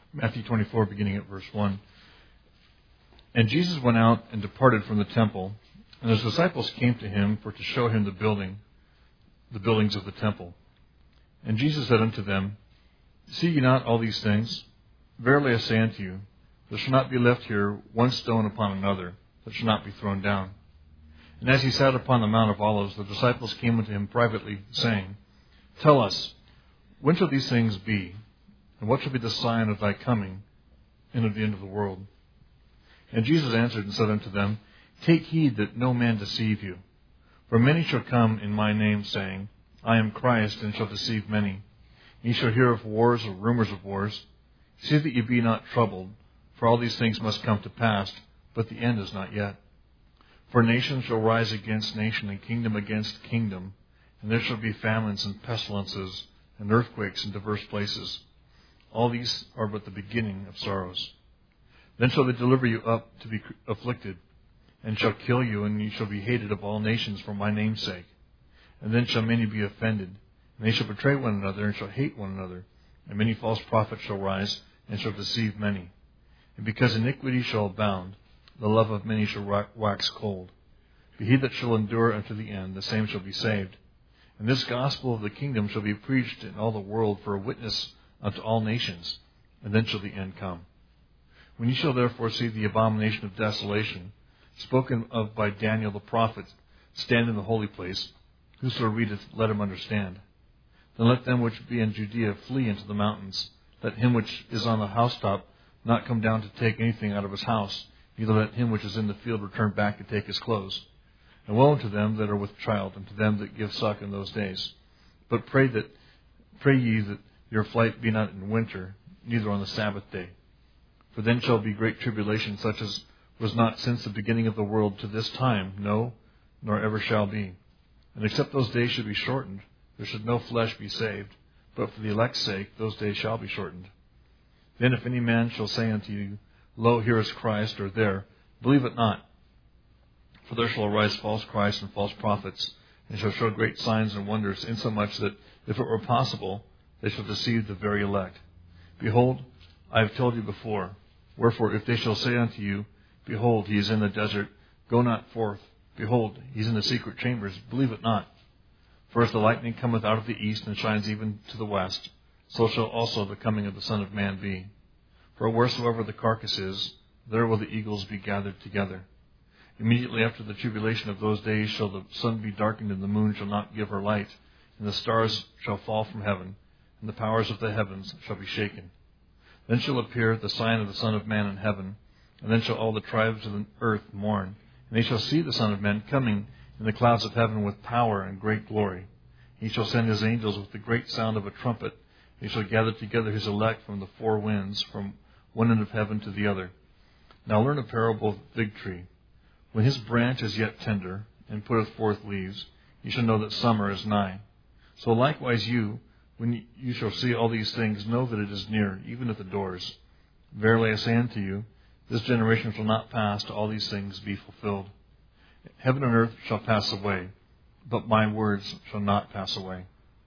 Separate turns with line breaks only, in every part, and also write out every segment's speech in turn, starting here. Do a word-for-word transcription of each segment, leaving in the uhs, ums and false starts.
Matthew twenty-four, beginning at verse one. And Jesus went out and departed from the temple, and his disciples came to him for to show him the building, the buildings of the temple. And Jesus said unto them, See ye not all these things? Verily I say unto you, there shall not be left here one stone upon another that shall not be thrown down. And as he sat upon the Mount of Olives, the disciples came unto him privately, saying, Tell us, when shall these things be? And what shall be the sign of thy coming and of the end of the world? And Jesus answered and said unto them, Take heed that no man deceive you. For many shall come in my name, saying, I am Christ, and shall deceive many. Ye shall hear of wars or rumors of wars. See that ye be not troubled, for all these things must come to pass, but the end is not yet. For nation shall rise against nation, and kingdom against kingdom, and there shall be famines and pestilences, and earthquakes in divers places. All these are but the beginning of sorrows. Then shall they deliver you up to be afflicted, and shall kill you, and ye shall be hated of all nations for my name's sake. And then shall many be offended, and they shall betray one another, and shall hate one another. And many false prophets shall rise, and shall deceive many. And because iniquity shall abound, the love of many shall wax cold. But he that shall endure unto the end, the same shall be saved. And this gospel of the kingdom shall be preached in all the world for a witness unto all nations, and then shall the end come. When ye shall therefore see the abomination of desolation, spoken of by Daniel the prophet, stand in the holy place, whoso readeth, let him understand. Then let them which be in Judea flee into the mountains. Let him which is on the housetop not come down to take anything out of his house, neither let him which is in the field return back to take his clothes. And woe unto them that are with child, and to them that give suck in those days. But pray that pray ye that your flight be not in winter, neither on the Sabbath day. For then shall be great tribulation, such as was not since the beginning of the world to this time, no, nor ever shall be. And except those days should be shortened, there should no flesh be saved. But for the elect's sake, those days shall be shortened. Then if any man shall say unto you, Lo, here is Christ, or there, believe it not. For there shall arise false Christs and false prophets, and shall show great signs and wonders, insomuch that, if it were possible, they shall deceive the very elect. Behold, I have told you before. Wherefore, if they shall say unto you, Behold, he is in the desert, go not forth. Behold, he is in the secret chambers, believe it not. For as the lightning cometh out of the east, and shines even to the west, so shall also the coming of the Son of Man be. For wheresoever the carcass is, there will the eagles be gathered together. Immediately after the tribulation of those days shall the sun be darkened, and the moon shall not give her light, and the stars shall fall from heaven, and the powers of the heavens shall be shaken. Then shall appear the sign of the Son of Man in heaven, and then shall all the tribes of the earth mourn, and they shall see the Son of Man coming in the clouds of heaven with power and great glory. He shall send his angels with the great sound of a trumpet. He shall gather together his elect from the four winds, from one end of heaven to the other. Now learn a parable of the fig tree. When his branch is yet tender, and putteth forth leaves, ye shall know that summer is nigh. So likewise you, when you shall see all these things, know that it is near, even at the doors. Verily I say unto you, this generation shall not pass till all these things be fulfilled. Heaven and earth shall pass away, but my words shall not pass away.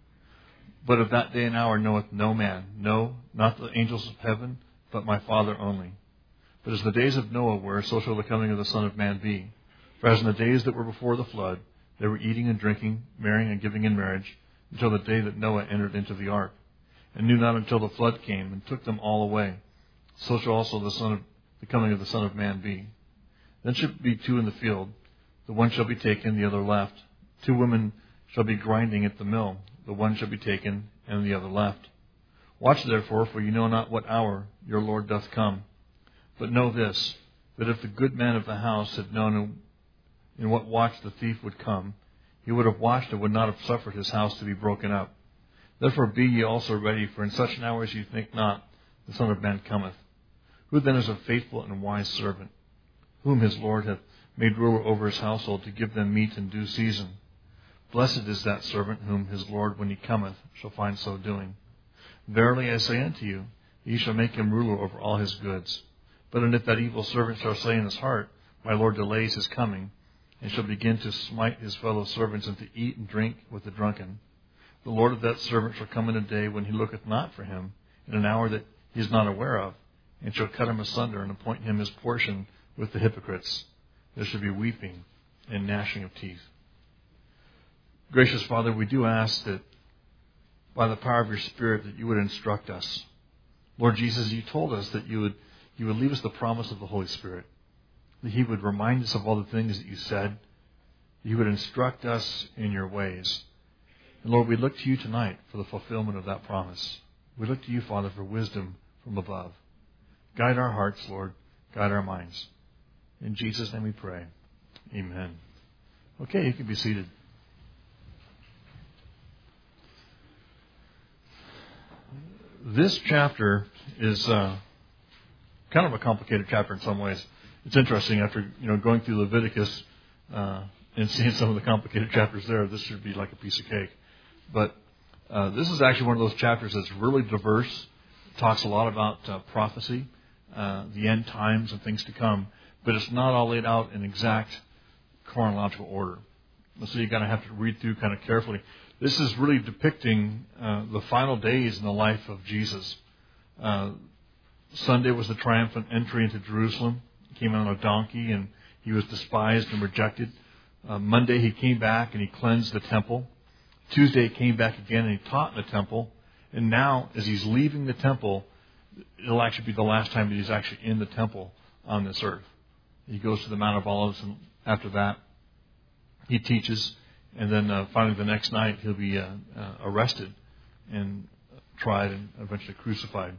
But of that day and hour knoweth no man, no, not the angels of heaven, but my Father only. But as the days of Noah were, so shall the coming of the Son of Man be. For as in the days that were before the flood, they were eating and drinking, marrying and giving in marriage, until the day that Noah entered into the ark, and knew not until the flood came and took them all away. So shall also the Son of the coming of the Son of Man be. Then shall be two in the field, the one shall be taken, the other left. Two women shall be grinding at the mill, the one shall be taken, and the other left. Watch therefore, for you know not what hour your Lord doth come. But know this, that if the good man of the house had known in what watch the thief would come, he would have watched and would not have suffered his house to be broken up. Therefore be ye also ready, for in such an hour as ye think not, the Son of Man cometh. Who then is a faithful and wise servant, whom his Lord hath made ruler over his household, to give them meat in due season? Blessed is that servant whom his Lord, when he cometh, shall find so doing. Verily I say unto you, ye shall make him ruler over all his goods. But and if that evil servant shall say in his heart, My Lord delays his coming, and shall begin to smite his fellow servants, and to eat and drink with the drunken, the Lord of that servant shall come in a day when he looketh not for him, in an hour that he is not aware of, and shall cut him asunder and appoint him his portion with the hypocrites. There should be weeping and gnashing of teeth. Gracious Father, we do ask that by the power of your Spirit that you would instruct us. Lord Jesus, you told us that you would you would leave us the promise of the Holy Spirit, that he would remind us of all the things that you said, that you would instruct us in your ways. And Lord, we look to you tonight for the fulfillment of that promise. We look to you, Father, for wisdom from above. Guide our hearts, Lord. Guide our minds. In Jesus' name we pray. Amen. Okay, you can be seated. This chapter is uh, kind of a complicated chapter in some ways. It's interesting after you know going through Leviticus uh, and seeing some of the complicated chapters there. This should be like a piece of cake, but uh, this is actually one of those chapters that's really diverse. It talks a lot about uh, prophecy, uh, the end times, and things to come, but it's not all laid out in exact chronological order. So you got to have to read through kind of carefully. This is really depicting uh, the final days in the life of Jesus. Uh, Sunday was the triumphant entry into Jerusalem. He came out on a donkey and he was despised and rejected. Uh, Monday he came back and he cleansed the temple. Tuesday he came back again and he taught in the temple. And now, as he's leaving the temple, it'll actually be the last time that he's actually in the temple on this earth. He goes to the Mount of Olives, and after that he teaches. And then uh, finally the next night he'll be uh, uh, arrested and tried and eventually crucified.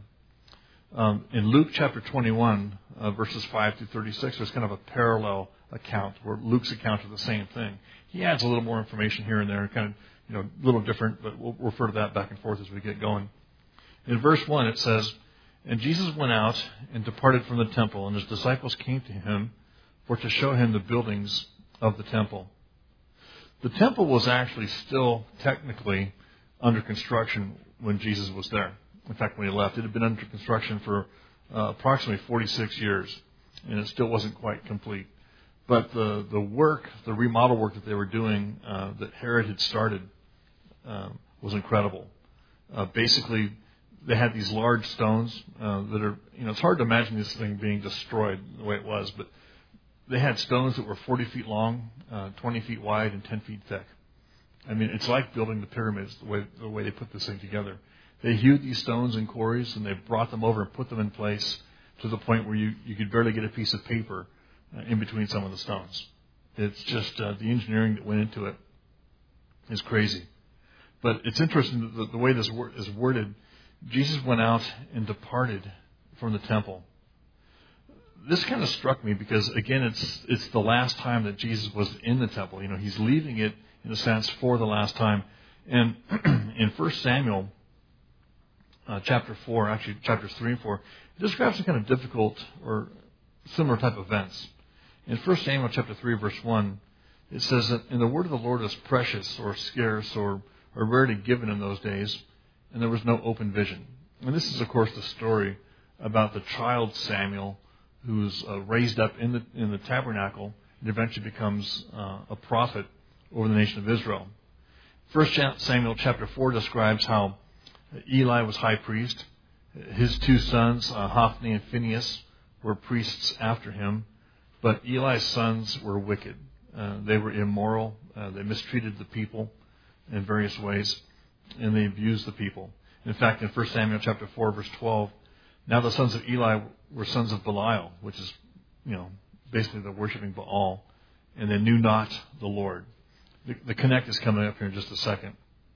Um, in Luke chapter twenty-one, uh, verses five through thirty-six, there's kind of a parallel account where Luke's account of the same thing. He adds a little more information here and there, kind of you know a little different, but we'll refer to that back and forth as we get going. In verse one it says, "And Jesus went out and departed from the temple, and his disciples came to him for to show him the buildings of the temple." The temple was actually still technically under construction when Jesus was there. In fact, when he left, it had been under construction for uh, approximately forty-six years, and it still wasn't quite complete. But the, the work, the remodel work that they were doing, uh, that Herod had started, uh, was incredible. Uh, basically, they had these large stones uh, that are, you know, it's hard to imagine this thing being destroyed the way it was, but they had stones that were forty feet long, uh, twenty feet wide, and ten feet thick. I mean, it's like building the pyramids, the way the way they put this thing together. They hewed these stones in quarries, and they brought them over and put them in place to the point where you, you could barely get a piece of paper uh, in between some of the stones. It's just uh, the engineering that went into it is crazy. But it's interesting that the way this word is worded. Jesus went out and departed from the temple. This kind of struck me because, again, it's it's the last time that Jesus was in the temple. You know, he's leaving it, in a sense, for the last time. And in First Samuel, uh, chapter four, actually chapters three and four, it describes some kind of difficult or similar type of events. In First Samuel chapter three, verse one, it says that, "And the word of the Lord was precious or scarce or, or rarely given in those days, and there was no open vision." And this is, of course, the story about the child Samuel, who's uh, raised up in the in the tabernacle and eventually becomes uh, a prophet over the nation of Israel. First Samuel chapter four describes how Eli was high priest. His two sons, uh, Hophni and Phinehas, were priests after him. But Eli's sons were wicked. Uh, they were immoral. Uh, they mistreated the people in various ways, and they abused the people. In fact, in First Samuel chapter four, verse twelve, "Now the sons of Eli were sons of Belial," which is, you know, basically they're worshiping Baal, "and they knew not the Lord." The, the connect is coming up here in just a second.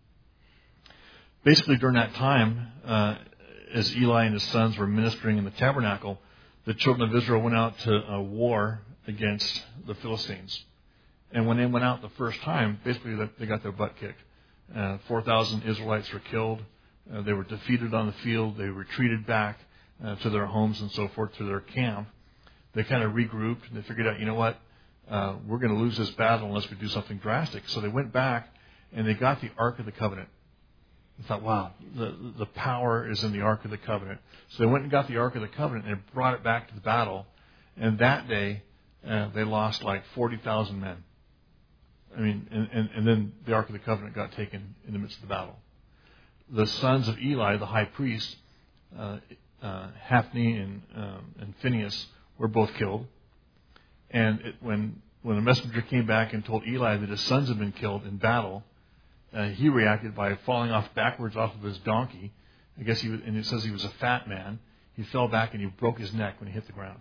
Basically, during that time, uh, as Eli and his sons were ministering in the tabernacle, the children of Israel went out to uh, war against the Philistines. And when they went out the first time, basically they got their butt kicked. Uh, four thousand Israelites were killed. Uh, they were defeated on the field. They retreated back uh, to their homes and so forth, to their camp. They kind of regrouped, and they figured out, you know what, uh, we're going to lose this battle unless we do something drastic. So they went back, and they got the Ark of the Covenant. They thought, wow, the, the power is in the Ark of the Covenant. So they went and got the Ark of the Covenant and brought it back to the battle. And that day, uh, they lost like forty thousand men. I mean, and, and, and then the Ark of the Covenant got taken in the midst of the battle. The sons of Eli, the high priest, uh, uh, Hophni and, um, and Phinehas were both killed. And it, when when a messenger came back and told Eli that his sons had been killed in battle, uh, he reacted by falling off backwards off of his donkey. I guess he was, and it says he was a fat man. He fell back and he broke his neck when he hit the ground.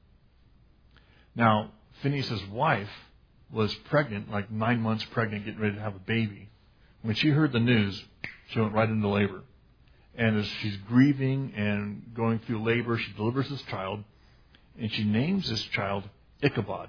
Now, Phinehas' wife was pregnant, like nine months pregnant, getting ready to have a baby. When she heard the news, she went right into labor. And as she's grieving and going through labor, she delivers this child, and she names this child Ichabod.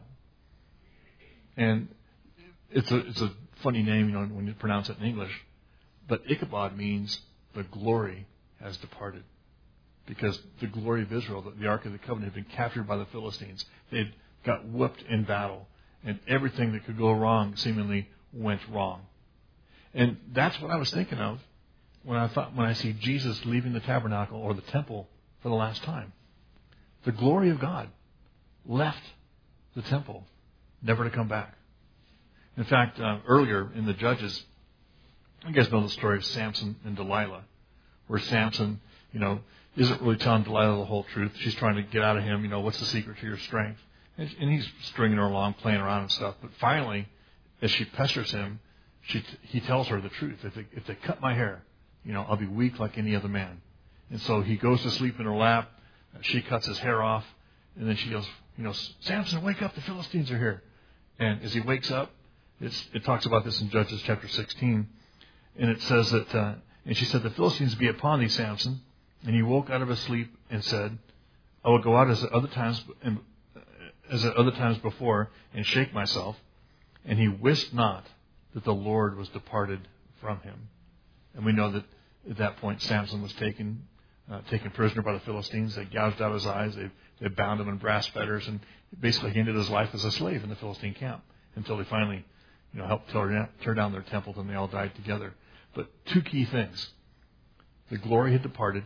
And it's a it's a funny name, you know, when you pronounce it in English. But Ichabod means the glory has departed. Because the glory of Israel, the, the Ark of the Covenant, had been captured by the Philistines. They'd got whooped in battle. And everything that could go wrong seemingly went wrong. And that's what I was thinking of when I thought when I see Jesus leaving the tabernacle or the temple for the last time. The glory of God left the temple, never to come back. In fact, uh, earlier in the Judges, you guys know the story of Samson and Delilah, where Samson, you know, isn't really telling Delilah the whole truth. She's trying to get out of him, you know, what's the secret to your strength? And, and he's stringing her along, playing around and stuff. But finally, as she pesters him, she, he tells her the truth. If they, if they cut my hair, you know, I'll be weak like any other man. And so he goes to sleep in her lap. She cuts his hair off. And then she goes, you know, Samson, wake up. The Philistines are here. And as he wakes up, it's, it talks about this in Judges chapter sixteen. And it says that, uh, and she said, the Philistines be upon thee, Samson. And he woke out of his sleep and said, I will go out as at other times, as at other times before, and shake myself. And he wist not that the Lord was departed from him. And we know that at that point Samson was taken uh, taken prisoner by the Philistines. They gouged out his eyes. They, they bound him in brass fetters, and basically he ended his life as a slave in the Philistine camp until they finally, you know, helped tear, tear down their temple, and they all died together. But two key things. The glory had departed,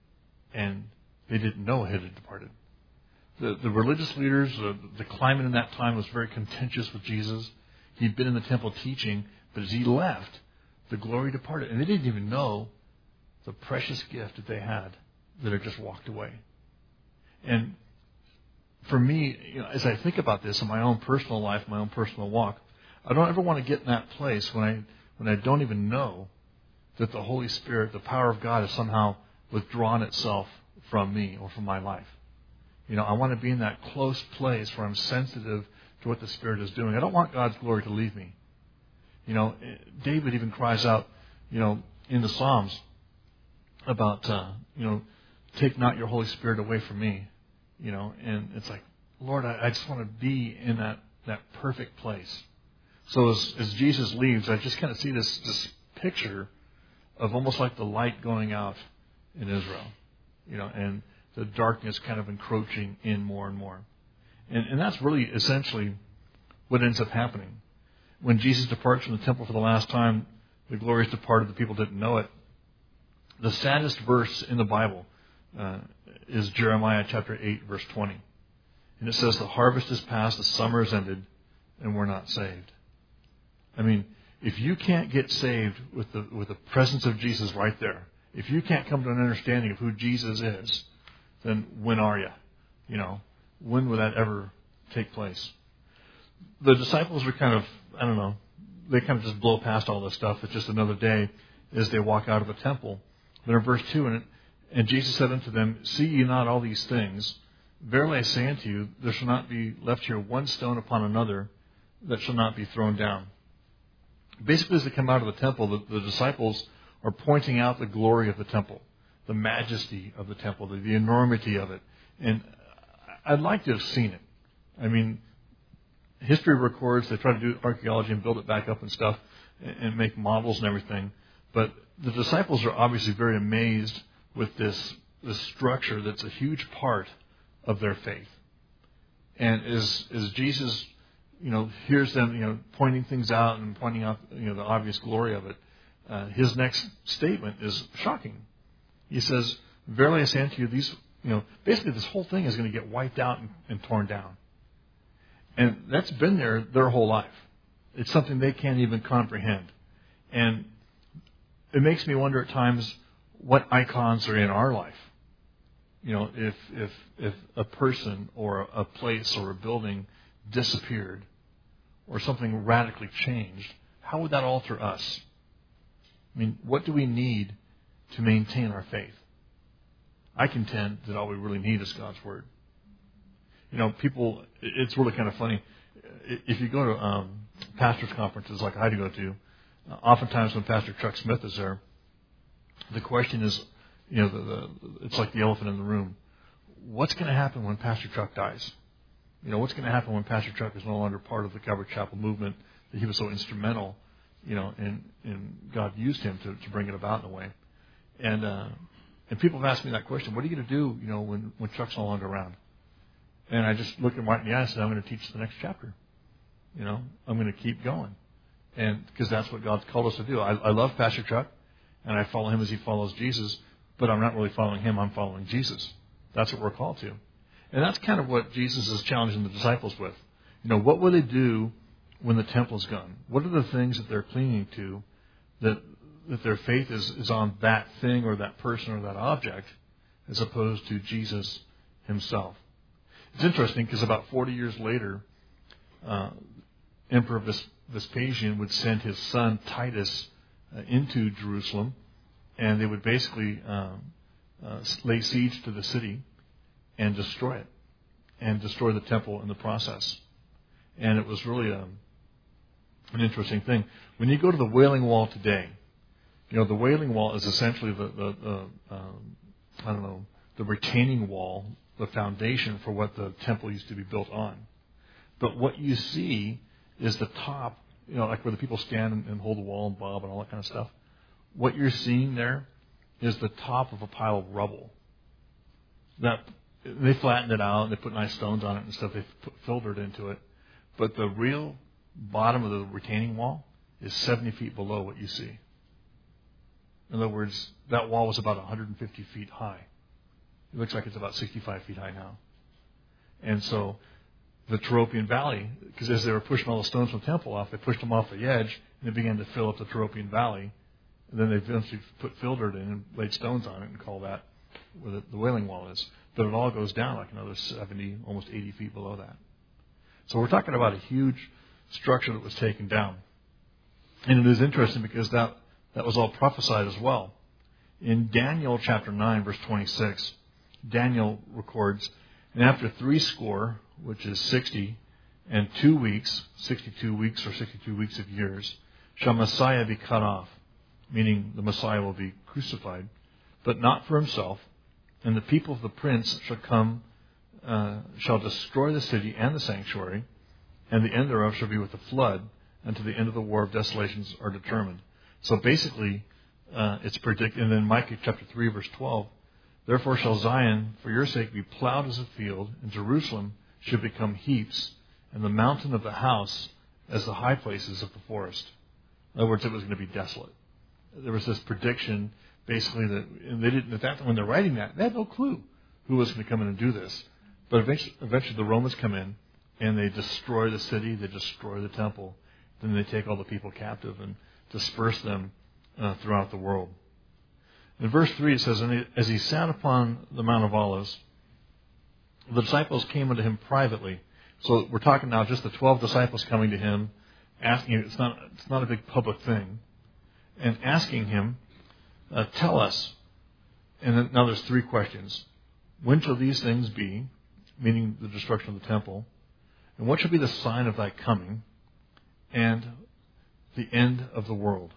and they didn't know it had departed. The, the religious leaders, uh, the climate in that time was very contentious with Jesus. He'd been in the temple teaching, but as he left, the glory departed. And they didn't even know the precious gift that they had that had just walked away. And for me, you know, as I think about this in my own personal life, my own personal walk, I don't ever want to get in that place when I when I don't even know that the Holy Spirit, the power of God, has somehow withdrawn itself from me or from my life. You know, I want to be in that close place where I'm sensitive to what the Spirit is doing. I don't want God's glory to leave me. You know, David even cries out, you know, in the Psalms about, uh, you know, take not your Holy Spirit away from me. You know, and it's like, Lord, I, I just want to be in that, that perfect place. So as, as Jesus leaves, I just kind of see this, this picture of almost like the light going out in Israel, you know, and the darkness kind of encroaching in more and more. And, and that's really essentially what ends up happening. When Jesus departs from the temple for the last time, the glory is departed, the people didn't know it. The saddest verse in the Bible uh, is Jeremiah chapter eight, verse twenty. And it says, the harvest is past, the summer is ended, and we're not saved. I mean, if you can't get saved with the with the presence of Jesus right there, if you can't come to an understanding of who Jesus is, then when are you? You know, when would that ever take place? The disciples were kind of, I don't know, they kind of just blow past all this stuff. It's just another day as they walk out of the temple. But in verse two, and, and Jesus said unto them, see ye not all these things? Verily I say unto you, there shall not be left here one stone upon another that shall not be thrown down. Basically, as they come out of the temple, the, the disciples are pointing out the glory of the temple, the majesty of the temple, the, the enormity of it. And I'd like to have seen it. I mean, history records, they try to do archaeology and build it back up and stuff and, and make models and everything. But the disciples are obviously very amazed with this, this structure that's a huge part of their faith. And as, as Jesus, you know, hears them, you know, pointing things out and pointing out, you know, the obvious glory of it, uh, his next statement is shocking. He says, verily I say unto you, these, you know, basically this whole thing is going to get wiped out and, and torn down. And that's been there their whole life. It's something they can't even comprehend. And it makes me wonder at times what icons are in our life. You know, if if if a person or a place or a building disappeared or something radically changed, how would that alter us? I mean, what do we need to maintain our faith? I contend that all we really need is God's Word. You know, people, it's really kind of funny. If you go to um, pastors' conferences like I had to go to, uh, oftentimes when Pastor Chuck Smith is there, the question is, you know, the, the, it's like the elephant in the room. What's going to happen when Pastor Chuck dies? You know, what's going to happen when Pastor Chuck is no longer part of the Calvary Chapel movement that he was so instrumental, you know, and, and God used him to, to bring it about in a way. And uh, and people have asked me that question, what are you going to do, you know, when, when Chuck's no longer around? And I just looked him right in the eye and said, I'm going to teach the next chapter. You know, I'm going to keep going. And because that's what God's called us to do. I, I love Pastor Chuck, and I follow him as he follows Jesus, but I'm not really following him, I'm following Jesus. That's what we're called to. And that's kind of what Jesus is challenging the disciples with. You know, what will they do when the temple's gone? What are the things that they're clinging to that that their faith is, is on that thing or that person or that object as opposed to Jesus himself? It's interesting because about forty years later, uh, Emperor Ves- Vespasian would send his son Titus uh, into Jerusalem, and they would basically um, uh, lay siege to the city and destroy it, and destroy the temple in the process. And it was really a, an interesting thing. When you go to the Wailing Wall today, you know, the Wailing Wall is essentially the, the, the um, I don't know, the retaining wall, the foundation for what the temple used to be built on. But what you see is the top, you know, like where the people stand and, and hold the wall and bob and all that kind of stuff. What you're seeing there is the top of a pile of rubble. That they flattened it out and they put nice stones on it and stuff. They put, filtered into it. But the real bottom of the retaining wall is seventy feet below what you see. In other words, that wall was about one hundred fifty feet high. It looks like it's about sixty-five feet high now. And so the Tyropoeon Valley, because as they were pushing all the stones from the temple off, they pushed them off the edge and they began to fill up the Tyropoeon Valley. And then they eventually put filtered in and laid stones on it and call that where the, the Wailing Wall is. But it all goes down like another seventy, almost eighty feet below that. So we're talking about a huge structure that was taken down. And it is interesting because that, that was all prophesied as well. In Daniel chapter nine, verse twenty-six, Daniel records, and after three score, which is sixty, and two weeks, sixty-two weeks or sixty-two weeks of years, shall Messiah be cut off, meaning the Messiah will be crucified, but not for himself, and the people of the prince shall come, uh, shall destroy the city and the sanctuary, and the end thereof shall be with the flood, until the end of the war of desolations are determined. So basically, uh, it's predicted, and then Micah chapter three, verse twelve, therefore shall Zion, for your sake, be plowed as a field, and Jerusalem should become heaps, and the mountain of the house as the high places of the forest. In other words, it was going to be desolate. There was this prediction, basically, that and they didn't. At that time, when they're writing that, they had no clue who was going to come in and do this. But eventually, eventually, the Romans come in and they destroy the city, they destroy the temple, then they take all the people captive and disperse them uh, throughout the world. In verse three, it says, and as he sat upon the Mount of Olives, the disciples came unto him privately. So we're talking now just the twelve disciples coming to him, asking him, it's not, it's not a big public thing, and asking him, uh, tell us. And then, now there's three questions. When shall these things be, meaning the destruction of the temple? And what shall be the sign of thy coming? And the end of the world.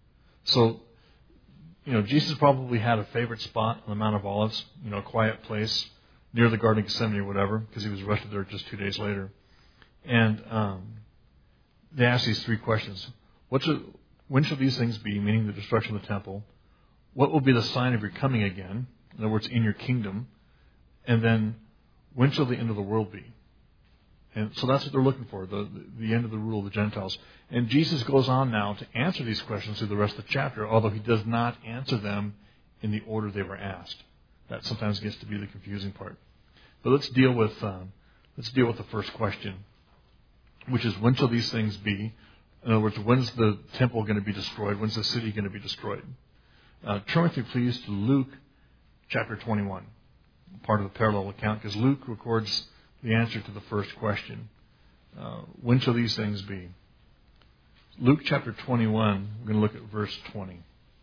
So, you know, Jesus probably had a favorite spot on the Mount of Olives, you know, a quiet place near the Garden of Gethsemane or whatever, because he was arrested there just two days later. And um, they asked these three questions. What shall, when shall these things be, meaning the destruction of the temple? What will be the sign of your coming again? In other words, in your kingdom. And then, when shall the end of the world be? And so that's what they're looking for, the, the end of the rule of the Gentiles. And Jesus goes on now to answer these questions through the rest of the chapter, although he does not answer them in the order they were asked. That sometimes gets to be the confusing part. But let's deal with um, let's deal with the first question, which is, when shall these things be? In other words, when's the temple going to be destroyed? When's the city going to be destroyed? Uh, turn with me, please, to Luke chapter twenty-one. part of the parallel account because Luke records the answer to the first question. Uh, when shall these things be? Luke chapter twenty-one, we're going to look at verse twenty.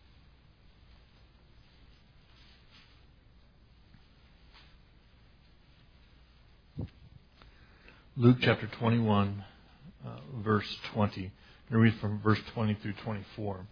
Luke chapter twenty-one, uh, verse twenty. I'm going to read from verse twenty through twenty-four.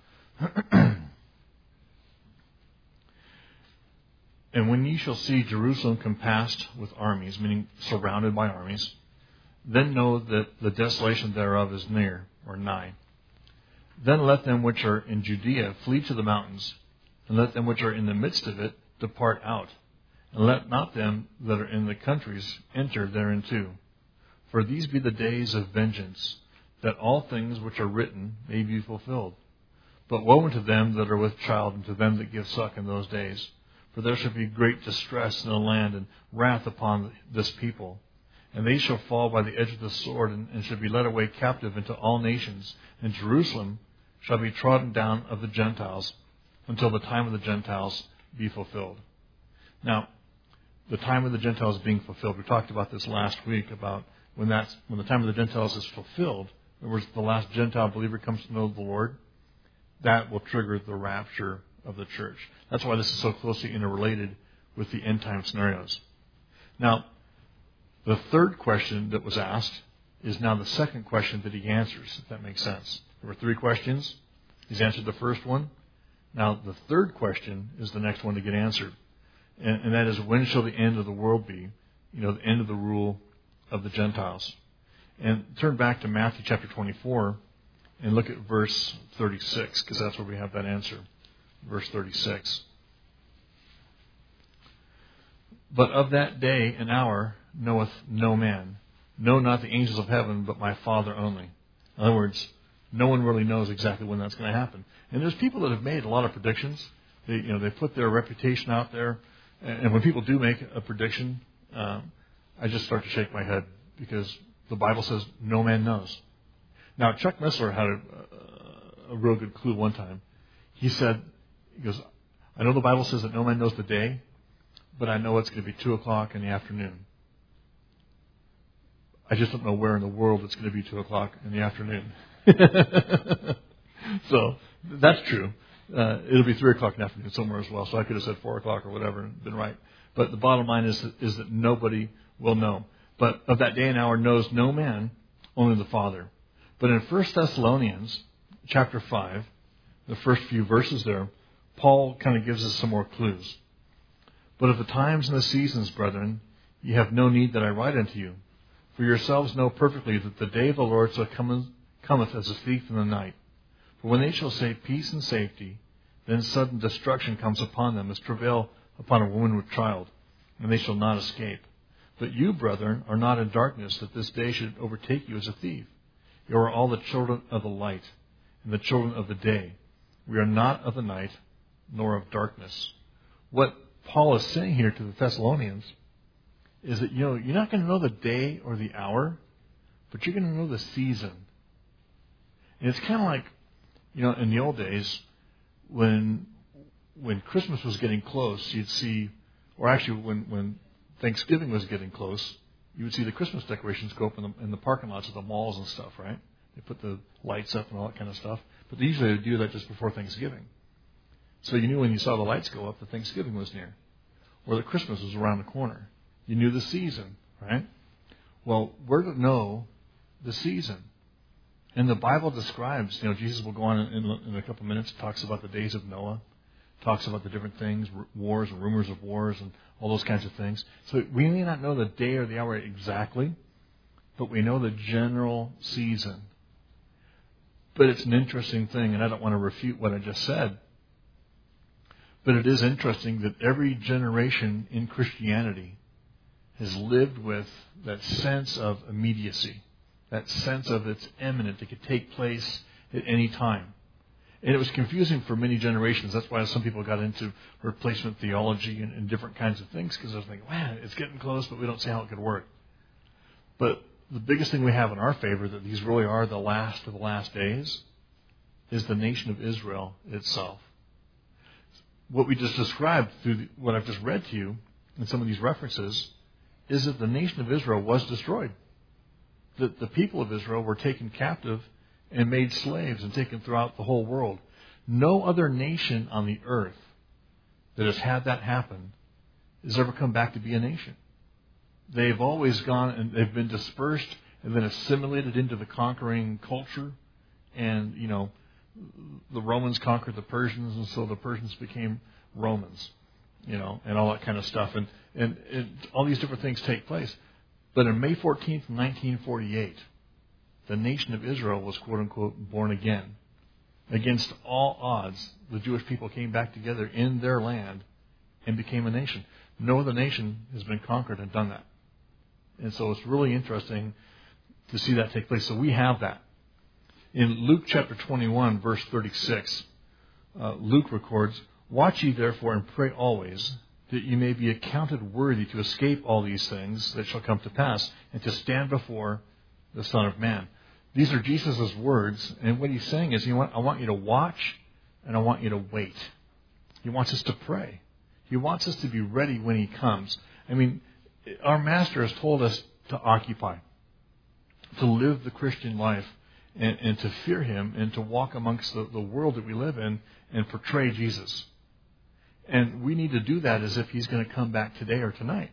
And when ye shall see Jerusalem compassed with armies, meaning surrounded by armies, then know that the desolation thereof is near, or nigh. Then let them which are in Judea flee to the mountains, and let them which are in the midst of it depart out, and let not them that are in the countries enter thereinto. For these be the days of vengeance, that all things which are written may be fulfilled. But woe unto them that are with child, and to them that give suck in those days. For there shall be great distress in the land, and wrath upon this people. And they shall fall by the edge of the sword, and, and shall be led away captive into all nations. And Jerusalem shall be trodden down of the Gentiles, until the time of the Gentiles be fulfilled. Now, the time of the Gentiles being fulfilled, we talked about this last week, about when that's when the time of the Gentiles is fulfilled, in other words, the last Gentile believer comes to know the Lord, that will trigger the rapture of the church. That's why this is so closely interrelated with the end time scenarios. Now, the third question that was asked is now the second question that he answers, if that makes sense. There were three questions. He's answered the first one. Now, the third question is the next one to get answered. And, and that is, when shall the end of the world be? You know, the end of the rule of the Gentiles. And turn back to Matthew chapter twenty-four and look at verse thirty-six, because that's where we have that answer. Verse thirty-six. But of that day and hour knoweth no man, no, not the angels of heaven, but my Father only. In other words, no one really knows exactly when that's going to happen. And there's people that have made a lot of predictions. They, you know, they put their reputation out there. And when people do make a prediction, um, I just start to shake my head, because the Bible says no man knows. Now, Chuck Missler had a, a, a real good clue one time. He said, he goes, I know the Bible says that no man knows the day, but I know it's going to be two o'clock in the afternoon. I just don't know where in the world it's going to be two o'clock in the afternoon. So that's true. Uh, it'll be three o'clock in the afternoon somewhere as well. So I could have said four o'clock or whatever and been right. But the bottom line is that, is that nobody will know. But of that day and hour knows no man, only the Father. But in First Thessalonians chapter five, the first few verses there, Paul kind of gives us some more clues. But of the times and the seasons, brethren, ye have no need that I write unto you. For yourselves know perfectly that the day of the Lord so cometh, cometh as a thief in the night. For when they shall say peace and safety, then sudden destruction comes upon them as travail upon a woman with child, and they shall not escape. But you, brethren, are not in darkness, that this day should overtake you as a thief. You are all the children of the light, and the children of the day. We are not of the night, nor of darkness. What Paul is saying here to the Thessalonians is that, you know, you're not going to know the day or the hour, but you're going to know the season. And it's kind of like, you know, in the old days, when when Christmas was getting close, you'd see, or actually when, when Thanksgiving was getting close, you would see the Christmas decorations go up in the, in the parking lots of the malls and stuff, right? They put the lights up and all that kind of stuff. But they usually would do that just before Thanksgiving. So you knew when you saw the lights go up that Thanksgiving was near, or that Christmas was around the corner. You knew the season, right? Well, we're to know the season. And the Bible describes, you know, Jesus will go on in, in, in a couple minutes, talks about the days of Noah, talks about the different things, wars and rumors of wars and all those kinds of things. So we may not know the day or the hour exactly, but we know the general season. But it's an interesting thing, and I don't want to refute what I just said, but it is interesting that every generation in Christianity has lived with that sense of immediacy, that sense of it's imminent, it could take place at any time. And it was confusing for many generations. That's why some people got into replacement theology and, and different kinds of things, because I was thinking, man, it's getting close, but we don't see how it could work. But the biggest thing we have in our favor, that these really are the last of the last days, is the nation of Israel itself. What we just described through the, what I've just read to you in some of these references is that the nation of Israel was destroyed. That the people of Israel were taken captive and made slaves and taken throughout the whole world. No other nation on the earth that has had that happen has ever come back to be a nation. They've always gone and they've been dispersed and then assimilated into the conquering culture. And, you know, the Romans conquered the Persians, and so the Persians became Romans, you know, and all that kind of stuff. And, and, and all these different things take place. But on May fourteenth, nineteen forty-eight, the nation of Israel was, quote unquote, born again. Against all odds, the Jewish people came back together in their land and became a nation. No other nation has been conquered and done that. And so it's really interesting to see that take place. So we have that. In Luke chapter twenty-one, verse thirty-six, uh, Luke records, "Watch ye therefore and pray always, that ye may be accounted worthy to escape all these things that shall come to pass, and to stand before the Son of Man." These are Jesus' words, and what he's saying is, you know what? I want you to watch, and I want you to wait. He wants us to pray. He wants us to be ready when he comes. I mean, our Master has told us to occupy, to live the Christian life, and, and to fear him, and to walk amongst the, the world that we live in, and portray Jesus. And we need to do that as if he's going to come back today or tonight.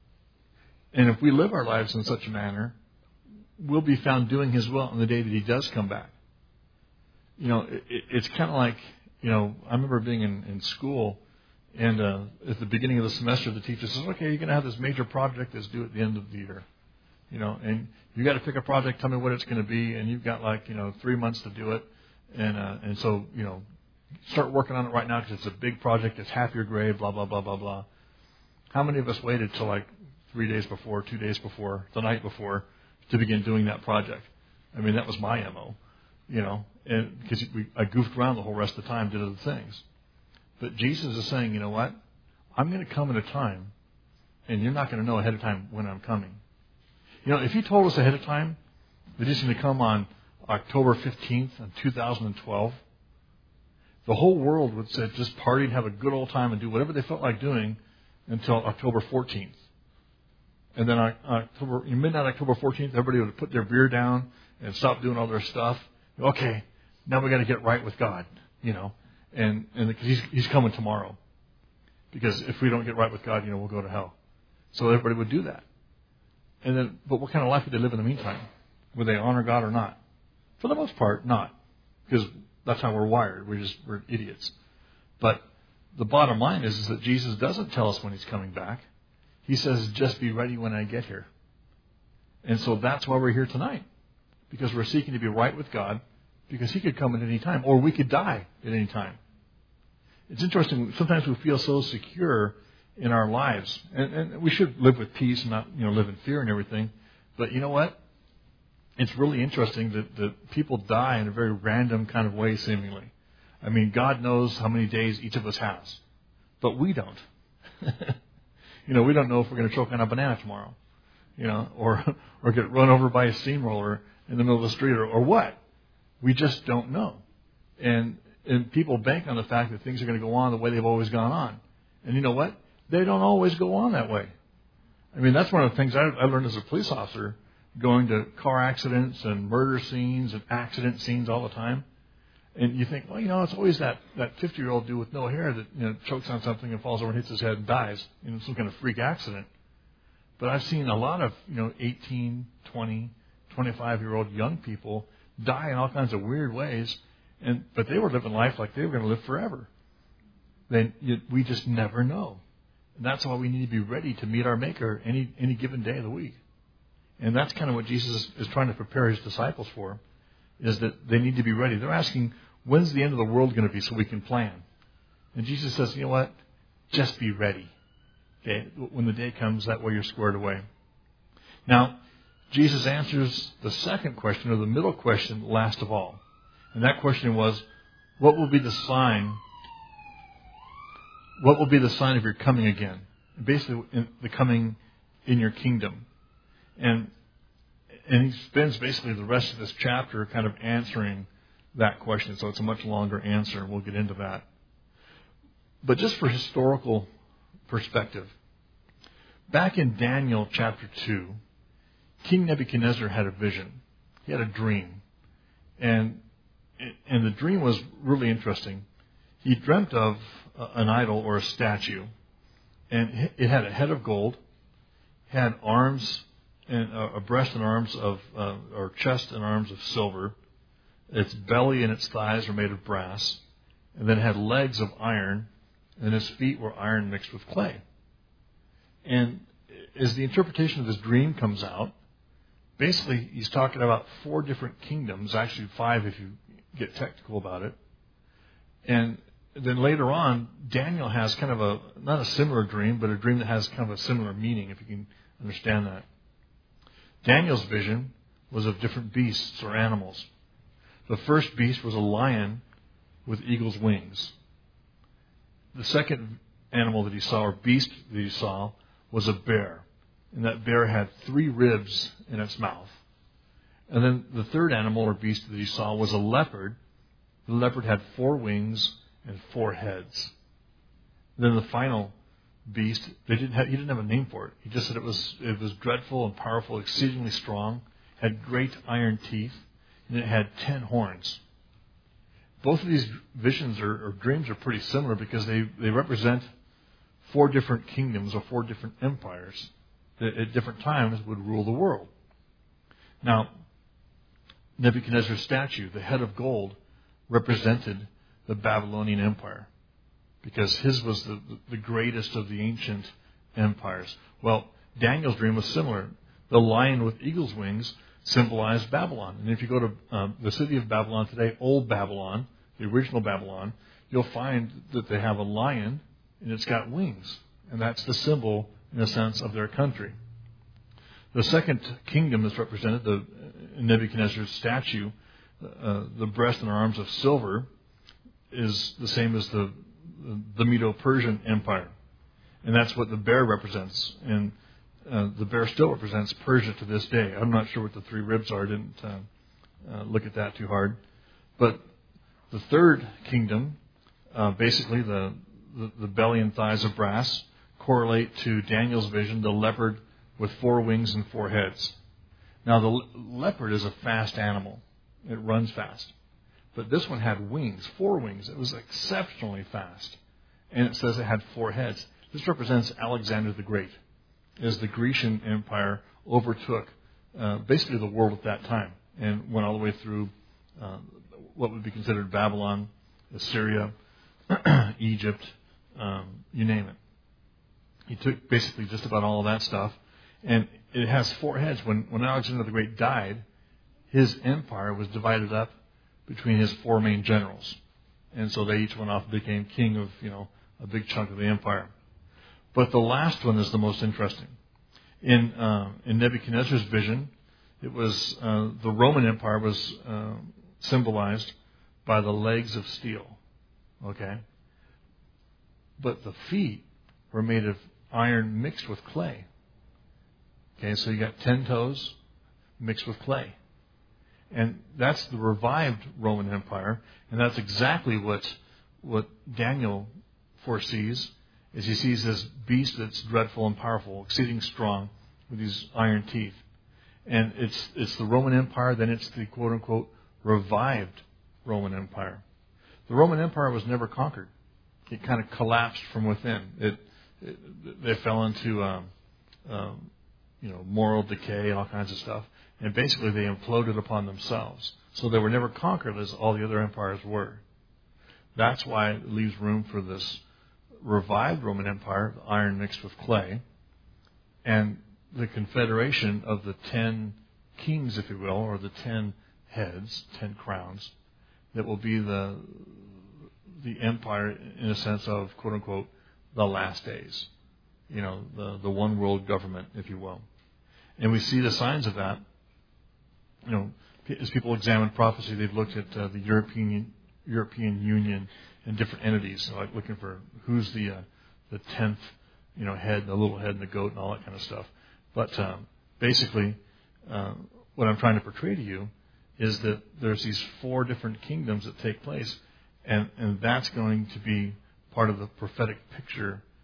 And if we live our lives in such a manner, we'll be found doing his will on the day that he does come back. You know, it, it's kind of like, you know, I remember being in, in school, and uh, at the beginning of the semester, the teacher says, okay, you're going to have this major project that's due at the end of the year. You know, and you got to pick a project, tell me what it's going to be, and you've got like, you know, three months to do it. And uh, and so, you know, start working on it right now because it's a big project, it's half your grade, blah, blah, blah, blah, blah. How many of us waited till like three days before, two days before, the night before, to begin doing that project? I mean, that was my M O, you know, and because we, I goofed around the whole rest of the time, did other things. But Jesus is saying, you know what? I'm going to come at a time, and you're not going to know ahead of time when I'm coming. You know, if he told us ahead of time that he's going to come on October fifteenth in two thousand twelve, the whole world would say just party and have a good old time and do whatever they felt like doing until October fourteenth. And then October, midnight October fourteenth, everybody would put their beer down and stop doing all their stuff. Okay, now we got to get right with God, you know, and and because he's he's coming tomorrow. Because if we don't get right with God, you know, we'll go to hell. So everybody would do that. And then, but what kind of life would they live in the meantime? Would they honor God or not? For the most part, not, because that's how we're wired. We're just we're idiots. But the bottom line is, is that Jesus doesn't tell us when he's coming back. He says, just be ready when I get here. And so that's why we're here tonight. Because we're seeking to be right with God. Because he could come at any time. Or we could die at any time. It's interesting. Sometimes we feel so secure in our lives. And, and we should live with peace and not, you know, live in fear and everything. But you know what? It's really interesting that, that people die in a very random kind of way, seemingly. I mean, God knows how many days each of us has. But we don't. You know, we don't know if we're going to choke on a banana tomorrow, you know, or or get run over by a steamroller in the middle of the street, or, or what. We just don't know. And and people bank on the fact that things are going to go on the way they've always gone on. And you know what? They don't always go on that way. I mean, that's one of the things I, I learned as a police officer, going to car accidents and murder scenes and accident scenes all the time. And you think, well, you know, it's always that, that fifty-year-old dude with no hair that, you know, chokes on something and falls over and hits his head and dies. You know, some kind of freak accident. But I've seen a lot of, you know, eighteen, twenty, twenty-five-year-old young people die in all kinds of weird ways. And but they were living life like they were going to live forever. Then you, we just never know. And that's why we need to be ready to meet our Maker any any given day of the week. And that's kind of what Jesus is trying to prepare his disciples for, is that they need to be ready. They're asking, when's the end of the world going to be so we can plan? And Jesus says, you know what? Just be ready. Okay? When the day comes, that way you're squared away. Now, Jesus answers the second question, or the middle question, last of all. And that question was, what will be the sign? What will be the sign of your coming again? Basically, the coming in your kingdom. And and he spends basically the rest of this chapter kind of answering that question. So it's a much longer answer. We'll get into that. But just for historical perspective, back in Daniel chapter two, King Nebuchadnezzar had a vision. He had a dream. And, and the dream was really interesting. He dreamt of an idol or a statue. And it had a head of gold, had arms, and a breast and arms of, uh, or chest and arms of silver. Its belly and its thighs were made of brass. And then it had legs of iron, and his feet were iron mixed with clay. And as the interpretation of his dream comes out, basically he's talking about four different kingdoms, actually five if you get technical about it. And then later on, Daniel has kind of a, not a similar dream, but a dream that has kind of a similar meaning, if you can understand that. Daniel's vision was of different beasts or animals. The first beast was a lion with eagle's wings. The second animal that he saw, or beast that he saw, was a bear. And that bear had three ribs in its mouth. And then the third animal or beast that he saw was a leopard. The leopard had four wings and four heads. Then the final beast, they didn't have, he didn't have a name for it. He just said it was it was dreadful and powerful, exceedingly strong, had great iron teeth, and it had ten horns. Both of these visions or, or dreams are pretty similar because they, they represent four different kingdoms or four different empires that at different times would rule the world. Now, Nebuchadnezzar's statue, the head of gold, represented the Babylonian Empire because his was the, the greatest of the ancient empires. Well, Daniel's dream was similar. The lion with eagle's wings symbolized Babylon. And if you go to um, the city of Babylon today, Old Babylon, the original Babylon, you'll find that they have a lion and it's got wings. And that's the symbol, in a sense, of their country. The second kingdom is represented, the Nebuchadnezzar's statue, uh, the breast and arms of silver, is the same as the, the Medo-Persian Empire. And that's what the bear represents. And uh, the bear still represents Persia to this day. I'm not sure what the three ribs are. I didn't uh, uh, look at that too hard. But the third kingdom, uh, basically the, the, the belly and thighs of brass, correlate to Daniel's vision, the leopard with four wings and four heads. Now, the le- leopard is a fast animal. It runs fast. But this one had wings, four wings. It was exceptionally fast. And it says it had four heads. This represents Alexander the Great, as the Grecian Empire overtook uh, basically the world at that time and went all the way through uh, what would be considered Babylon, Assyria, Egypt, um, you name it. He took basically just about all of that stuff. And it has four heads. When, when Alexander the Great died, his empire was divided up between his four main generals. And so they each went off and became king of, you know, a big chunk of the empire. But the last one is the most interesting. In, uh, in Nebuchadnezzar's vision, it was uh, the Roman Empire was uh, symbolized by the legs of steel. Okay? But the feet were made of iron mixed with clay. Okay, so you got ten toes mixed with clay. And that's the revived Roman Empire, and that's exactly what what Daniel foresees, is he sees this beast that's dreadful and powerful, exceeding strong, with these iron teeth. And it's it's the Roman Empire, then it's the quote-unquote revived Roman Empire. The Roman Empire was never conquered. It kind of collapsed from within. It, it they fell into um, um, you know moral decay and all kinds of stuff. And basically they imploded upon themselves. So they were never conquered as all the other empires were. That's why it leaves room for this revived Roman Empire, the iron mixed with clay, and the confederation of the ten kings, if you will, or the ten heads, ten crowns, that will be the the empire in a sense of, quote unquote, the last days. You know, the, the one world government, if you will. And we see the signs of that. You know, as people examine prophecy, they've looked at uh, the European European Union and different entities, like looking for who's the uh, the tenth, you know, head, the little head, and the goat, and all that kind of stuff. But um, basically, uh, what I'm trying to portray to you is that there's these four different kingdoms that take place, and and that's going to be part of the prophetic picture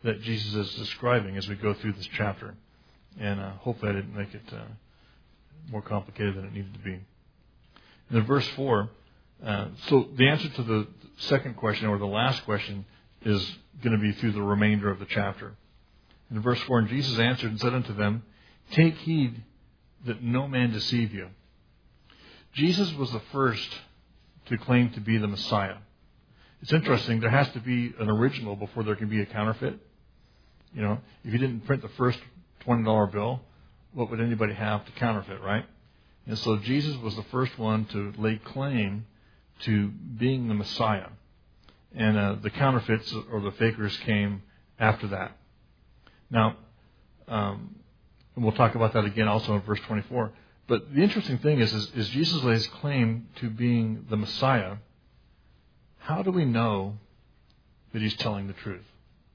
that Jesus is describing as we go through this chapter. And uh, hopefully I didn't make it uh, more complicated than it needed to be. And in verse four, uh, so the answer to the second question, or the last question, is going to be through the remainder of the chapter. In verse four, and Jesus answered and said unto them, take heed that no man deceive you. Jesus was the first to claim to be the Messiah. It's interesting, there has to be an original before there can be a counterfeit. You know, if you didn't print the first twenty dollar bill, what would anybody have to counterfeit, right? And so Jesus was the first one to lay claim to being the Messiah. And uh, the counterfeits or the fakers came after that. Now, um, and we'll talk about that again also in verse twenty-four. But the interesting thing is, is, is Jesus lays claim to being the Messiah. How do we know that he's telling the truth?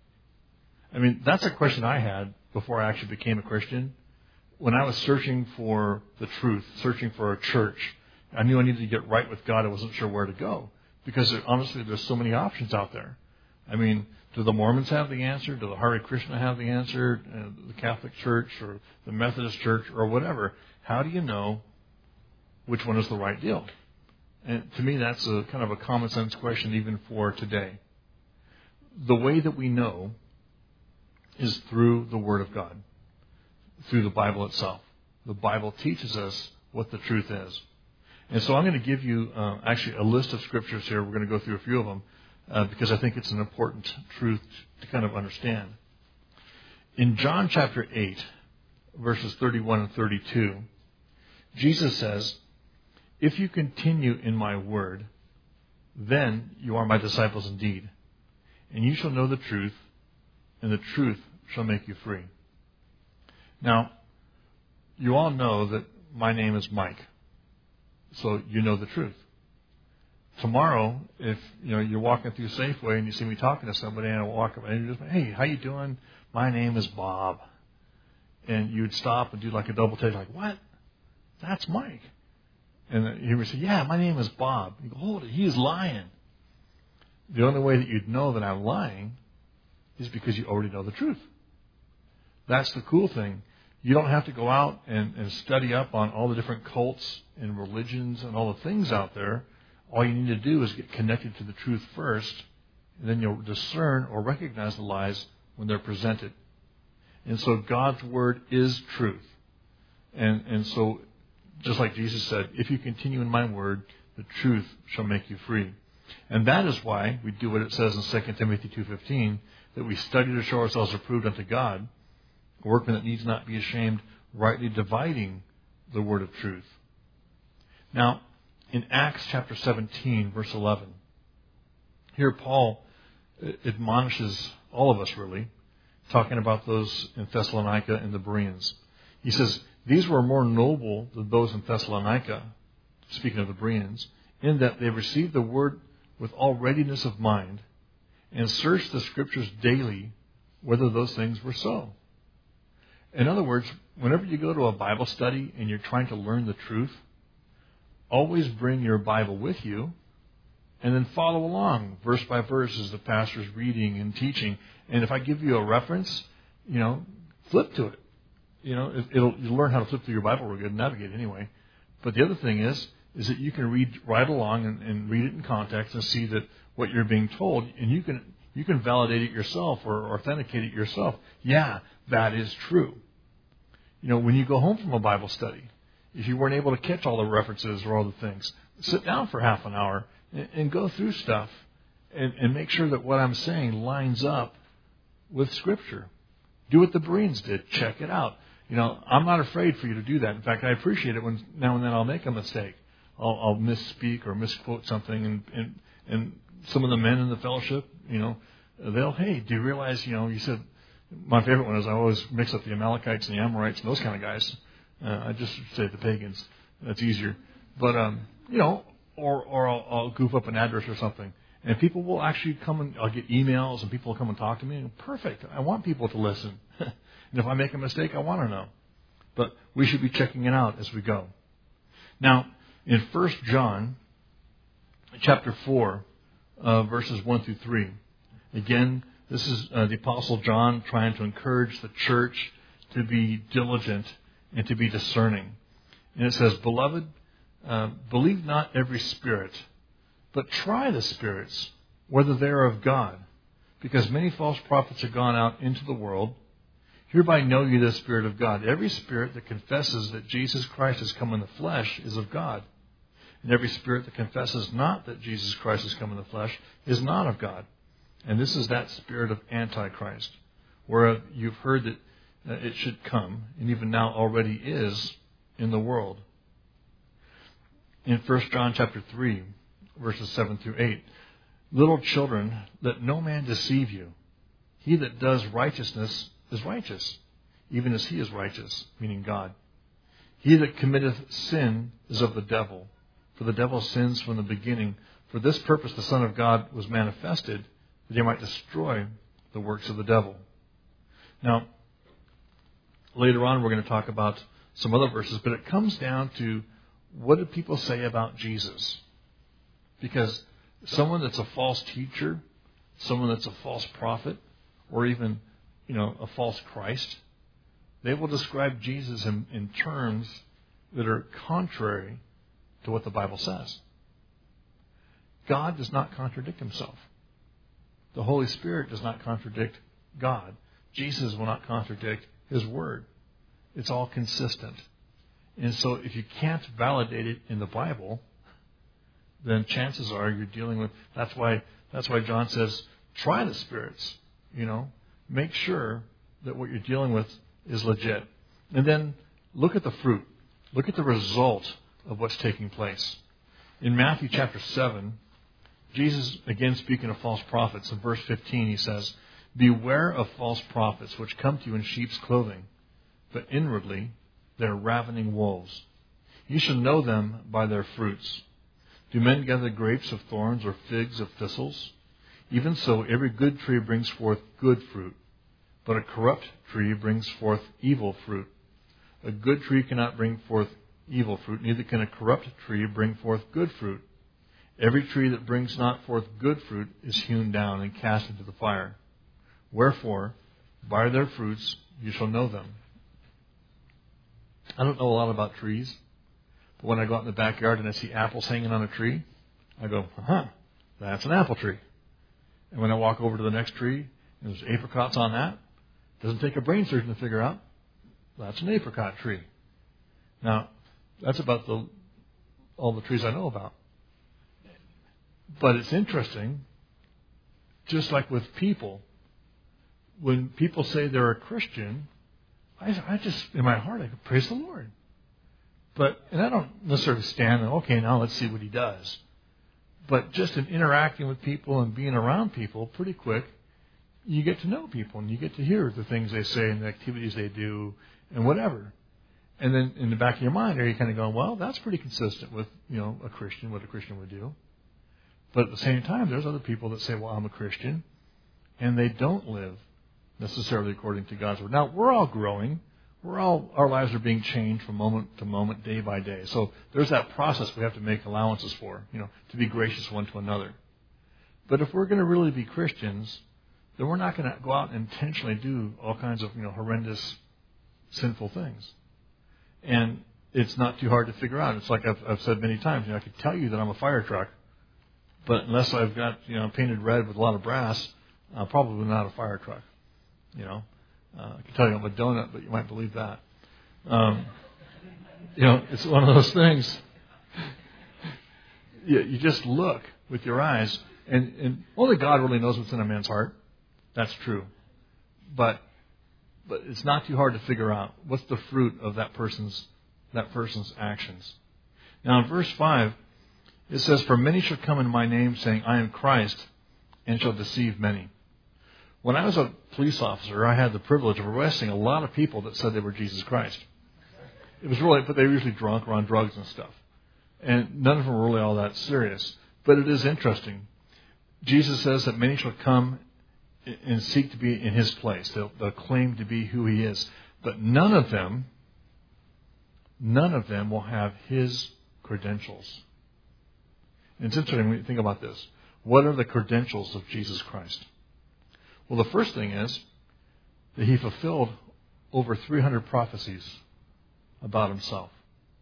I mean, that's a question I had before I actually became a Christian. When I was searching for the truth, searching for a church, I knew I needed to get right with God. I wasn't sure where to go. Because there, honestly, there's so many options out there. I mean, do the Mormons have the answer? Do the Hare Krishna have the answer? Uh, the Catholic Church or the Methodist Church or whatever? How do you know which one is the right deal? And to me, that's a kind of a common sense question even for today. The way that we know is through the Word of God, through the Bible itself. The Bible teaches us what the truth is. And so I'm going to give you uh, actually a list of scriptures here. We're going to go through a few of them uh, because I think it's an important truth to kind of understand. In John chapter eight, verses thirty-one and thirty-two, Jesus says, if you continue in my word, then you are my disciples indeed, and you shall know the truth, and the truth shall make you free. Now, you all know that my name is Mike. So you know the truth. Tomorrow, if you know you're walking through Safeway and you see me talking to somebody, and I walk up and you just, hey, how you doing? My name is Bob. And you'd stop and do like a double take, like, what? That's Mike. And he would say, yeah, my name is Bob. You go, hold it, he is lying. The only way that you'd know that I'm lying is because you already know the truth. That's the cool thing. You don't have to go out and, and study up on all the different cults and religions and all the things out there. All you need to do is get connected to the truth first, and then you'll discern or recognize the lies when they're presented. And so God's Word is truth. And, and so, just like Jesus said, if you continue in my Word, the truth shall make you free. And that is why we do what it says in Second Timothy two fifteen, that we study to show ourselves approved unto God, a workman that needs not be ashamed, rightly dividing the word of truth. Now, in Acts chapter seventeen, verse eleven, here Paul admonishes all of us, really, talking about those in Thessalonica and the Bereans. He says, these were more noble than those in Thessalonica, speaking of the Bereans, in that they received the word with all readiness of mind and searched the Scriptures daily whether those things were so. In other words, whenever you go to a Bible study and you're trying to learn the truth, always bring your Bible with you and then follow along verse by verse as the pastor's reading and teaching. And if I give you a reference, you know, flip to it. You know, it, it'll you'll learn how to flip through your Bible real good and navigate anyway. But the other thing is, is that you can read right along and, and read it in context and see that what you're being told, and you can you can validate it yourself or authenticate it yourself. Yeah, that is true. You know, when you go home from a Bible study, if you weren't able to catch all the references or all the things, sit down for half an hour and, and go through stuff and, and make sure that what I'm saying lines up with Scripture. Do what the Bereans did. Check it out. You know, I'm not afraid for you to do that. In fact, I appreciate it when now and then I'll make a mistake. I'll, I'll misspeak or misquote something, and, and and some of the men in the fellowship, you know, they'll, hey, do you realize, you know, you said, my favorite one is I always mix up the Amalekites and the Amorites and those kind of guys. Uh, I just say the pagans. That's easier. But, um, you know, or or I'll, I'll goof up an address or something. And people will actually come and I'll get emails and people will come and talk to me. And perfect. I want people to listen. And if I make a mistake, I want to know. But we should be checking it out as we go. Now, in First John chapter four, uh, verses one through three, again, This is uh, the Apostle John trying to encourage the church to be diligent and to be discerning. And it says, Beloved, uh, believe not every spirit, but try the spirits, whether they are of God. Because many false prophets have gone out into the world. Hereby know you the Spirit of God. Every spirit that confesses that Jesus Christ has come in the flesh is of God. And every spirit that confesses not that Jesus Christ has come in the flesh is not of God. And this is that spirit of Antichrist, where you've heard that it should come, and even now already is, in the world. In First John chapter three, verses seven through eight, Little children, let no man deceive you. He that does righteousness is righteous, even as he is righteous, meaning God. He that committeth sin is of the devil, for the devil sins from the beginning. For this purpose the Son of God was manifested, that he might destroy the works of the devil. Now, later on we're going to talk about some other verses, but it comes down to, what do people say about Jesus? Because someone that's a false teacher, someone that's a false prophet, or even, you know, a false Christ, they will describe Jesus in, in terms that are contrary to what the Bible says. God does not contradict himself. The Holy Spirit does not contradict God. Jesus will not contradict his word. It's all consistent. And so if you can't validate it in the Bible, then chances are you're dealing with, that's why that's why John says, try the spirits, you know. Make sure that what you're dealing with is legit. And then look at the fruit. Look at the result of what's taking place. In Matthew chapter seven, Jesus, again speaking of false prophets, in verse fifteen he says, Beware of false prophets which come to you in sheep's clothing, but inwardly they are ravening wolves. You shall know them by their fruits. Do men gather grapes of thorns or figs of thistles? Even so, every good tree brings forth good fruit, but a corrupt tree brings forth evil fruit. A good tree cannot bring forth evil fruit, neither can a corrupt tree bring forth good fruit. Every tree that brings not forth good fruit is hewn down and cast into the fire. Wherefore, by their fruits you shall know them. I don't know a lot about trees, but when I go out in the backyard and I see apples hanging on a tree, I go, uh-huh, that's an apple tree. And when I walk over to the next tree and there's apricots on that, it doesn't take a brain surgeon to figure out that's an apricot tree. Now, that's about the all the trees I know about. But it's interesting, just like with people, when people say they're a Christian, I, I just, in my heart, I go, praise the Lord. But, and I don't necessarily stand there, okay, now let's see what he does. But just in interacting with people and being around people pretty quick, you get to know people and you get to hear the things they say and the activities they do and whatever. And then in the back of your mind, are you kind of going, well, that's pretty consistent with, you know, a Christian, what a Christian would do. But at the same time, there's other people that say, well, I'm a Christian, and they don't live necessarily according to God's word. Now, we're all growing. We're all, our lives are being changed from moment to moment, day by day. So there's that process we have to make allowances for, you know, to be gracious one to another. But if we're going to really be Christians, then we're not going to go out and intentionally do all kinds of, you know, horrendous, sinful things. And it's not too hard to figure out. It's like I've, I've said many times, you know, I could tell you that I'm a fire truck, but unless I've got, you know, painted red with a lot of brass, I'm probably not a fire truck. You know, uh, I can tell you I'm a donut, but you might believe that. Um, you know, it's one of those things. you, you just look with your eyes, and, and only God really knows what's in a man's heart. That's true. But but it's not too hard to figure out what's the fruit of that person's that person's actions. Now in verse five, it says, For many shall come in my name, saying, I am Christ, and shall deceive many. When I was a police officer, I had the privilege of arresting a lot of people that said they were Jesus Christ. It was really, but they were usually drunk or on drugs and stuff. And none of them were really all that serious. But it is interesting. Jesus says that many shall come and seek to be in his place. They'll, they'll claim to be who he is. But none of them, none of them will have his credentials. And it's interesting when you think about this. What are the credentials of Jesus Christ? Well, the first thing is that he fulfilled over three hundred prophecies about himself.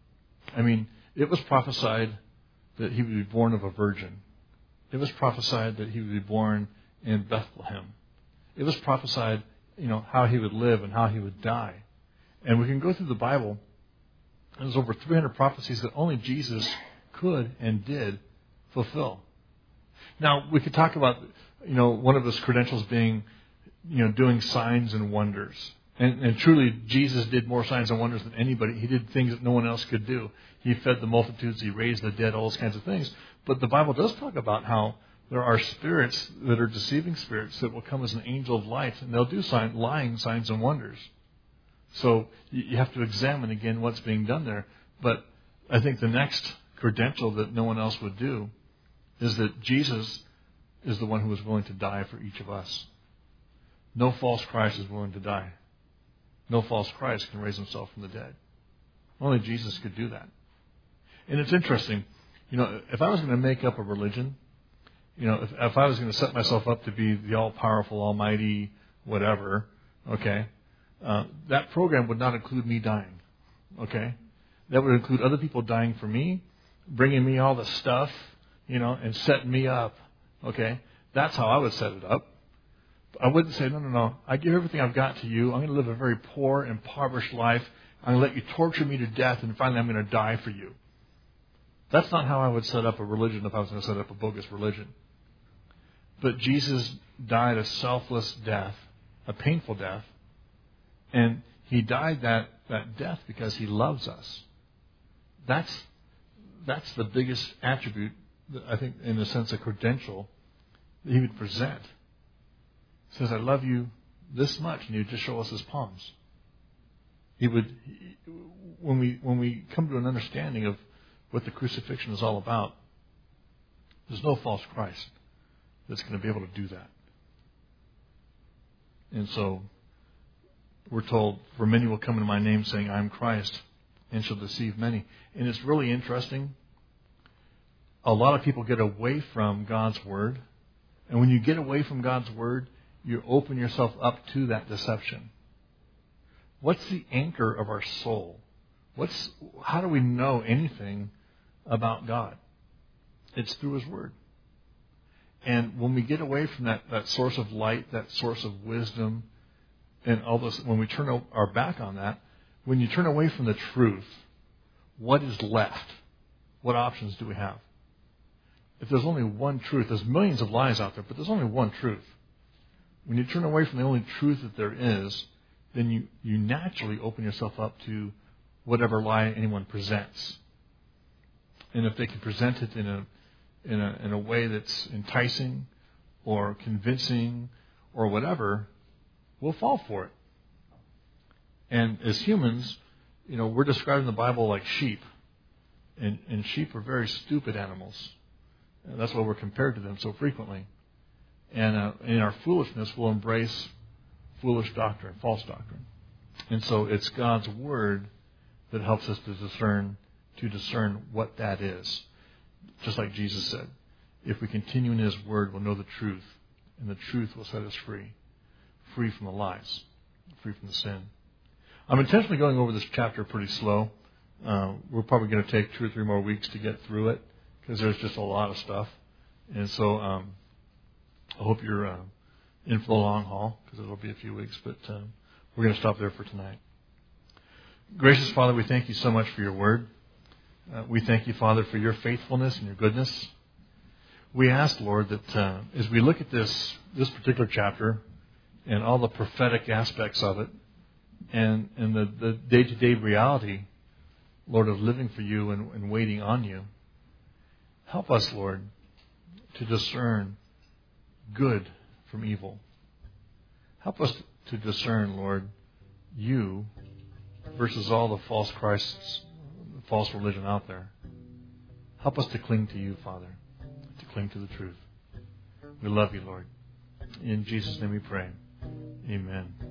I mean, it was prophesied that he would be born of a virgin. It was prophesied that he would be born in Bethlehem. It was prophesied, you know, how he would live and how he would die. And we can go through the Bible, and there's over three hundred prophecies that only Jesus could and did fulfill. Now, we could talk about, you know, one of his credentials being, you know, doing signs and wonders. And, and truly, Jesus did more signs and wonders than anybody. He did things that no one else could do. He fed the multitudes. He raised the dead, all those kinds of things. But the Bible does talk about how there are spirits that are deceiving spirits that will come as an angel of light, and they'll do sign, lying signs and wonders. So you have to examine again what's being done there. But I think the next credential that no one else would do is that Jesus is the one who is willing to die for each of us. No false Christ is willing to die. No false Christ can raise himself from the dead. Only Jesus could do that. And it's interesting, you know, if I was going to make up a religion, you know, if, if I was going to set myself up to be the all-powerful, almighty, whatever, okay, uh, that program would not include me dying, okay? That would include other people dying for me, bringing me all the stuff, you know, and setting me up, okay? That's how I would set it up. I wouldn't say, no, no, no, I give everything I've got to you. I'm going to live a very poor, impoverished life. I'm going to let you torture me to death, and finally I'm going to die for you. That's not how I would set up a religion if I was going to set up a bogus religion. But Jesus died a selfless death, a painful death, and he died that, that death because he loves us. That's, that's the biggest attribute, that I think, in a sense, a credential that he would present. He says, I love you this much, and he would just show us his palms. He would, when we when we come to an understanding of what the crucifixion is all about, there's no false Christ that's going to be able to do that. And so we're told, for many will come in my name saying, I am Christ, and shall deceive many. And it's really interesting. A lot of people get away from God's word. And when you get away from God's word, you open yourself up to that deception. What's the anchor of our soul? What's how do we know anything about God? It's through his word. And when we get away from that, that source of light, that source of wisdom, and all this, when we turn our back on that, when you turn away from the truth, what is left? What options do we have? If there's only one truth, there's millions of lies out there, but there's only one truth. When you turn away from the only truth that there is, then you, you naturally open yourself up to whatever lie anyone presents. And if they can present it in a in a in a way that's enticing or convincing or whatever, we'll fall for it. And as humans, you know, we're described in the Bible like sheep. And, and sheep are very stupid animals. And that's why we're compared to them so frequently. And uh, in our foolishness, we'll embrace foolish doctrine, false doctrine. And so it's God's word that helps us to discern, to discern what that is. Just like Jesus said, if we continue in his word, we'll know the truth, and the truth will set us free, free from the lies, free from the sin. I'm intentionally going over this chapter pretty slow. Uh, we're probably going to take two or three more weeks to get through it, because there's just a lot of stuff. And so um, I hope you're uh, in for the long haul, because it'll be a few weeks, but um, we're going to stop there for tonight. Gracious Father, we thank you so much for your word. Uh, we thank you, Father, for your faithfulness and your goodness. We ask, Lord, that uh, as we look at this this particular chapter and all the prophetic aspects of it and, and the, the day-to-day reality, Lord, of living for you and, and waiting on you, help us, Lord, to discern good from evil. Help us to discern, Lord, you versus all the false Christs, false religion out there. Help us to cling to you, Father, to cling to the truth. We love you, Lord. In Jesus' name we pray. Amen.